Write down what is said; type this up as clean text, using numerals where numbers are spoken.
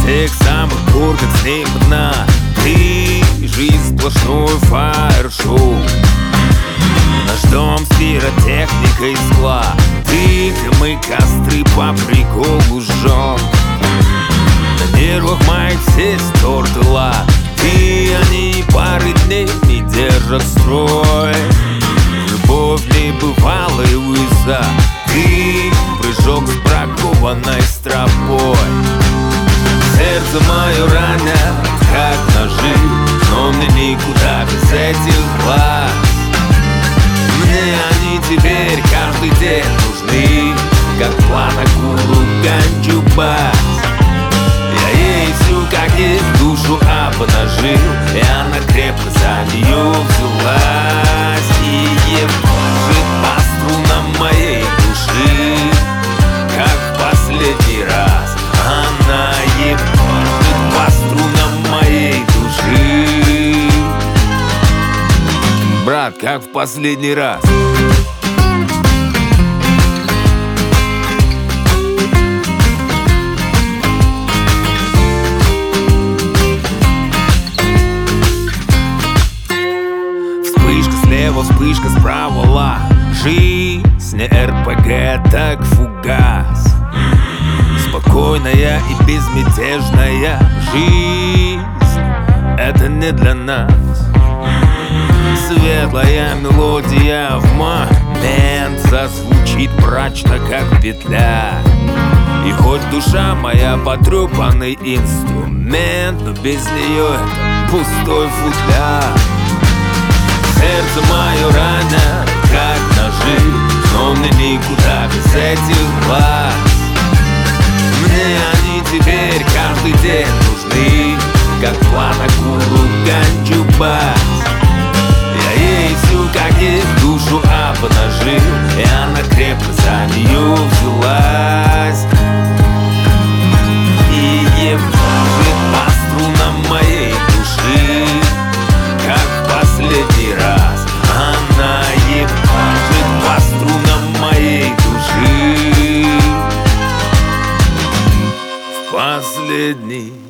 тех самых пор, как с ней одна. Ты — жизнь сплошной фаер-шоу. Наш дом с пиротехникой зла. Ты — мы костры по приколу жжем. На нервах моих все стертыла. Ты — они пары дней не держат строй. Любовь небывалая выза. Ты — прыжок с бракованной стропой. Сердце мое ранят, как ножи, но мне никуда без этих глаз. Мне они теперь каждый день нужны, как планокуру ганджубас. Я ей всю, как их душу обнажил, и она крепко за нее взялась. И ебашит по струнам моей души, как в последний раз. Она ебашит по струнам моей души, брат, как в последний раз. Вспышка слева, вспышка справа, жизнь не РПГ, так фугас. Спокойная и безмятежная жизнь — это не для нас. Светлая мелодия в момент зазвучит мрачно, как петля. И хоть душа моя потрепанный инструмент, но без нее это пустой футляр. Сердце мое ранят, как ножи, но мне никуда без этих глаз. Мне они теперь каждый день нужны, как планокуру ганджубас. Я ей всю, как их душу обнажил, и она крепко за нее взялась. И ебашит по струнам моей души, как в последний раз. Она ебашит по струнам моей души, в последний